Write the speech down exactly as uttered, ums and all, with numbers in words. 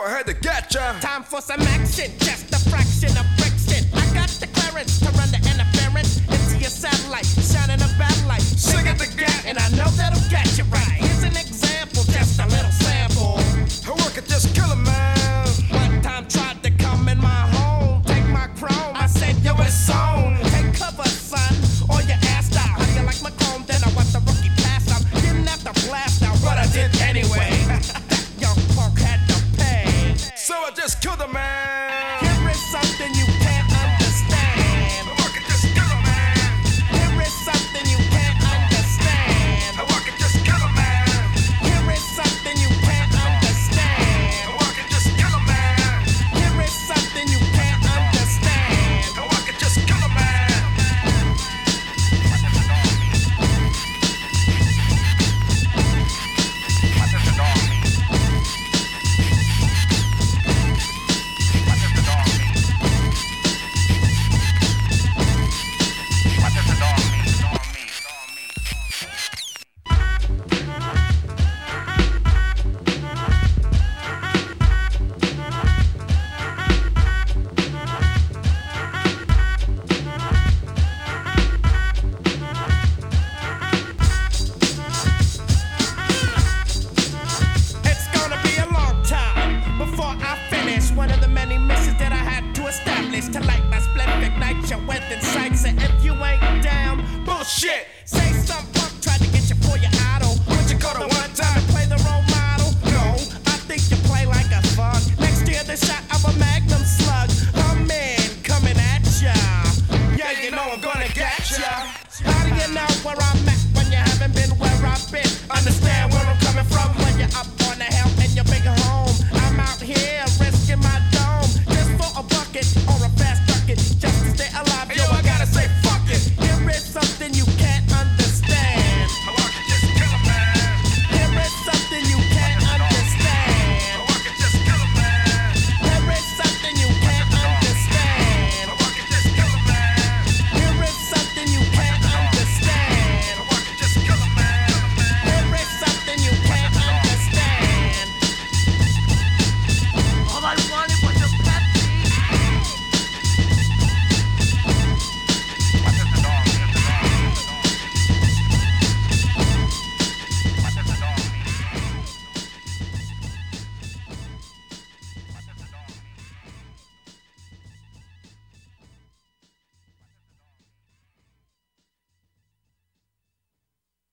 I had to get ya. Time for some action, just a fraction of friction. I got the clearance to run the interference into your satellite, shining a bad light. Sing it again, and I know that'll get you right. Here's an example, just a little sample. I work at just kill a man. One time tried to come in my home, take my chrome. I said, yo, it's on. Take cover, son, or your ass out. How do you like my chrome? Then I watched the rookie pass out. Didn't have to blast out, but I did anyway. That young punk had to pay. So I just killed a man. Here is something you can't understand. I work at just kill a man. Here is something you can't understand. I work at just kill a man. Here is something you can't understand. I work at just kill a man. Here is something you can't understand. I work at just kill a man. What does it all mean? What does it all mean? What does it all mean? It all mean, it all mean. It's gonna be a long time before I finish one of the many missions that I had to establish to light my split, ignite your within sights. And if you ain't down, bullshit. Say some punk tried to get you for your